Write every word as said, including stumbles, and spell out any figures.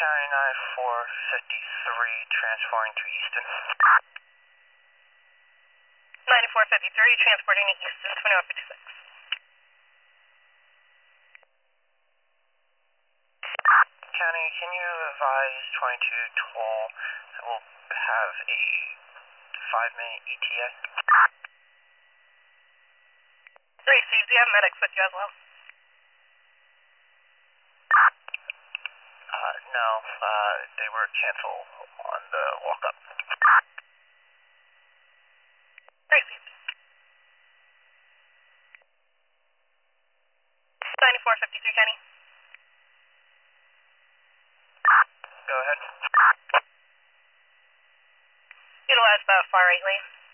County nine four fifty-three, transporting to Easton. ninety-four fifty-three, transporting to Easton, twenty-one fifty-six. County, can you advise twenty-two Toll that we'll have a five-minute E T A? three C, do you have medics with you as well? Uh, no, uh, they were canceled on the walk-up. three C. ninety-four fifty-three, Kenny. Go ahead. Utilize the far right lane.